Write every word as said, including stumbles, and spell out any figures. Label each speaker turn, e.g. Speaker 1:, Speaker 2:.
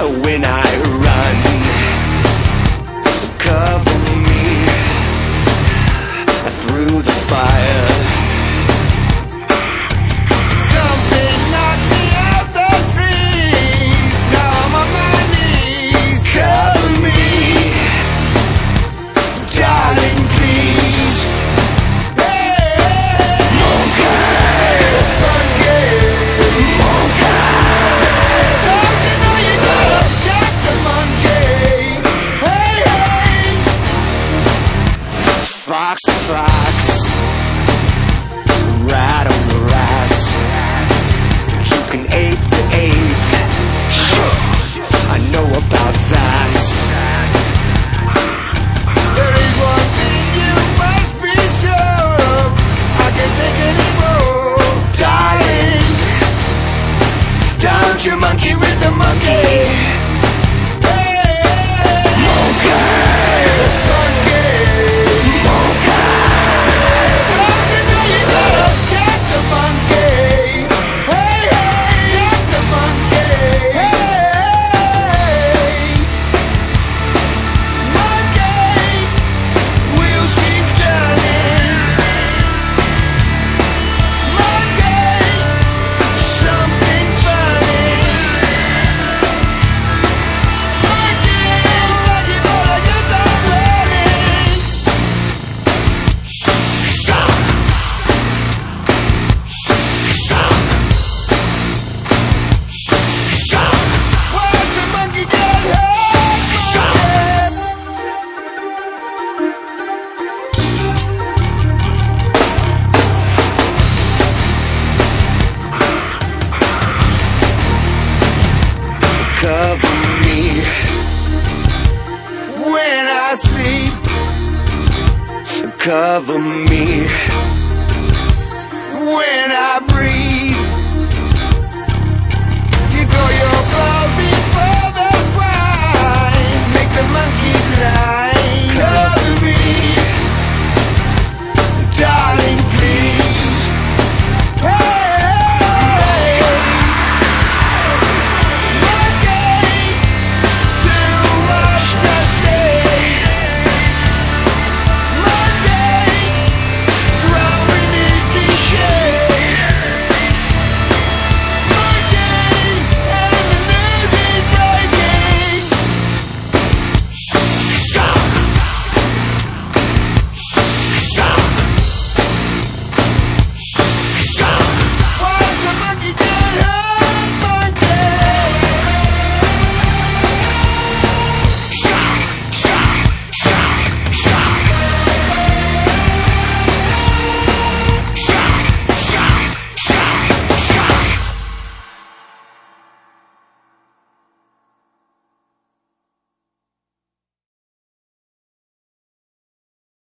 Speaker 1: when I run. Cover me through the fire. Something knocked me out the trees. Now I'm on my knees. Cover me, darling, please. Hey, monkey, monkey, monkey. Don't you know you gotta catch the monkey? Hey, hey. Fox, fox, rat on the rats. You can ape the ape. I know about that. There is one thing you must be sure of. I can't take any more. Darling, don't you monkey with the monkey. Hey, monkey, monkey, monkey. Don't you know you gotta catch the monkey? Hey, hey, catch the monkey. Hey, monkey, wheels keep turning. Monkey, something's burning. Monkey, like you better get that running. Shock, shock, shock. Watch the monkey get hurt. Shock. Cover me when I sleep. Cover me when I breathe.